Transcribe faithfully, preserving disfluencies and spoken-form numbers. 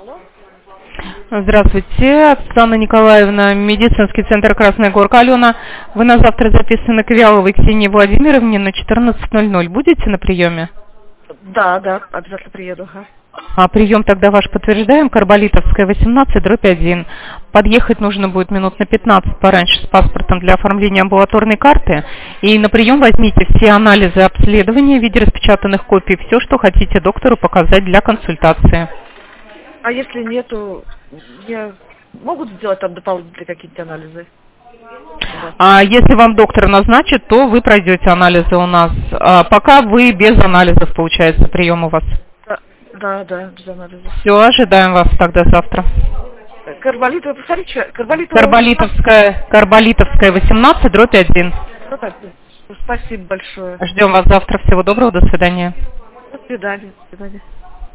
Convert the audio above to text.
Здравствуйте, Оксана Николаевна, медицинский центр Красная Горка. Алена, вы на завтра записаны к Вяловой Ксении Владимировне на четырнадцать ноль ноль. Будете на приеме? Да, да, обязательно приеду. Ага. А прием тогда ваш подтверждаем, Карболитовская, восемнадцать, дробь один. Подъехать нужно будет минут на пятнадцать пораньше с паспортом для оформления амбулаторной карты. И на прием возьмите все анализы обследования в виде распечатанных копий, все, что хотите доктору показать для консультации. А если нету, мне могут сделать там дополнительные какие-то анализы? А если вам доктор назначит, то вы пройдете анализы у нас. А пока вы без анализов, получается, прием у вас. Да, да, да, без анализов. Все, ожидаем вас тогда завтра. Карболитовая, повторите, Карболитовая... Карболитовская, Карболитовская, восемнадцать, дробь один. Спасибо большое. Ждем вас завтра. Всего доброго, до свидания. До свидания. До свидания.